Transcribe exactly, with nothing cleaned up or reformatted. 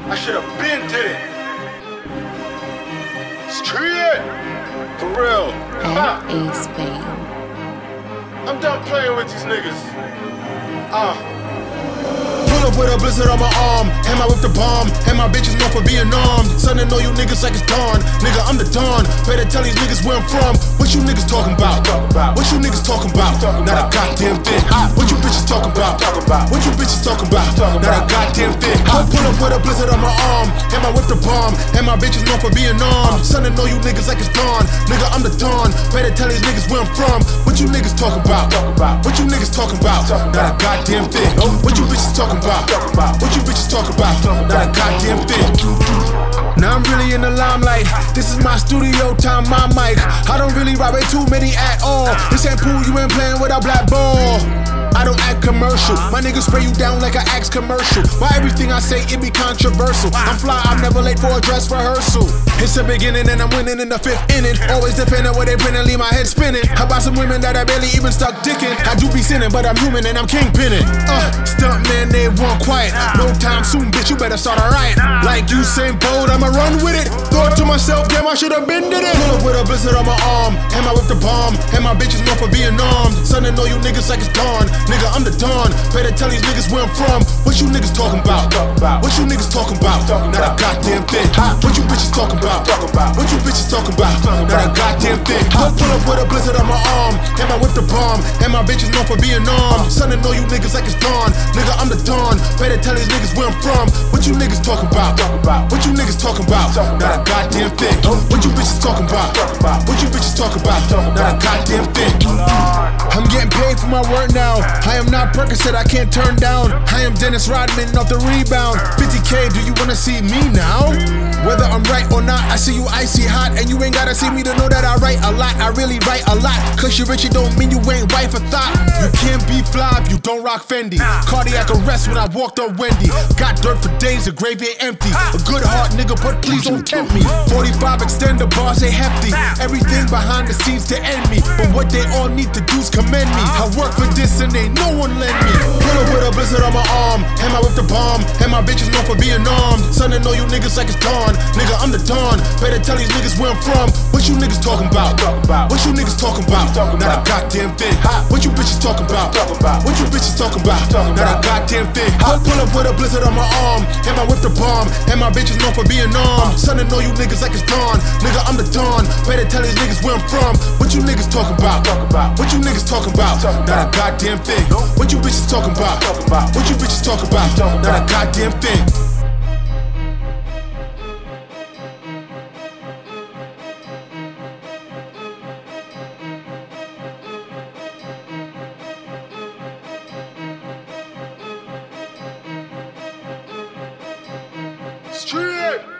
I should have been did it. Street, for real. At Ace Fame. I'm done playing with these niggas. Ah. Uh. Pull up with a blizzard on my arm, and I whip the bomb, and my bitches known for being armed. Son, know you niggas like it's dawn. Nigga, I'm the dawn. Better tell these niggas where I'm from. What you niggas talking about? What you niggas talking about? Not a goddamn thing. What you bitches talking about? What you bitches talking about? Not a goddamn thing. Pull up with a blizzard on my arm, and I whip the bomb, and my bitches known for being armed. Son, know you niggas like it's dawn. Nigga, I'm the dawn. Better tell these niggas where I'm from. What you niggas talking about? What you niggas talking about? Not a goddamn thing. What you bitches talking about? What you bitches talk about? Not a goddamn thing. Now I'm really in the limelight. This is my studio time, my mic. I don't really ride with too many at all. This ain't pool, you ain't playing with a black ball. I don't act commercial. My niggas spray you down like an Axe commercial. Why everything I say, it be controversial. I'm fly, I'm never late for a dress rehearsal. It's the beginning and I'm winning in the fifth inning. Always defending what they print and leave my head spinning. How about some women that I barely even stuck dickin'? I do be sinning, but I'm human and I'm kingpinning. Uh, stunt man, they want quiet. No time soon, bitch, you better start a riot. Like Usain Bolt, I'ma run with it. Thought to myself, damn, I should've been did it. Pull up with a blizzard on my arm, and I whip the bomb, and my bitches known for being armed. Son, I know you niggas like it's dawn. Nigga, I'm the dawn. Better tell these niggas where I'm from. What you niggas talking about? What you niggas talking about? Not a goddamn thing. What you bitches talking about? What you bitches talking about? Not a goddamn thing. I pull up with a blizzard on my arm, and I whip the bomb, and my bitches known for being armed. Son, I know you niggas like it's dawn. Nigga, I'm the dawn. Better tell these niggas where I'm from. What you niggas talking about? What you niggas talking about? Not a goddamn thing. What you bitches talking about? What you bitches talking about? Not a goddamn thing. I'm getting paid for my work now. I am not Percocet, I can't turn down. I am Dennis Rodman off the rebound. fifty K, do you wanna see me now? Whether I'm right or not, I see you icy hot, and you ain't gotta see me to know that I write a lot. I really write a lot. Cause you rich, it don't mean you ain't right for thought. You can't be fly if you don't rock Fendi. Cardiac arrest when I walked on Wendy. Got dirt for days, the grave ain't empty. A good heart nigga, but please don't tempt me. forty-five extend the bars, they hefty. Everything behind the scenes to end me, but what they all need to do is commend me. I work for this and ain't no one lend me. Pull up with a blizzard on my arm, and I whip the bomb, and my bitches known for being armed. Son, I know you niggas like it's dawn. Nigga, I'm the dawn. Better tell these niggas where I'm from. What you niggas talking about? What you niggas talking about? Not a goddamn thing. What you bitches talking about? What you bitches talking about? Not a goddamn thing. I pull up with a blizzard on my arm, and I whip the bomb, and my bitches known for being armed. Son, I know you niggas like it's dawn. Nigga, I'm the dawn. Better tell these niggas where I'm from. What you niggas talking about? What you niggas talking about? Not a goddamn thing. What you bitches talking about? What you bitches talking about? Not a goddamn thing. Street.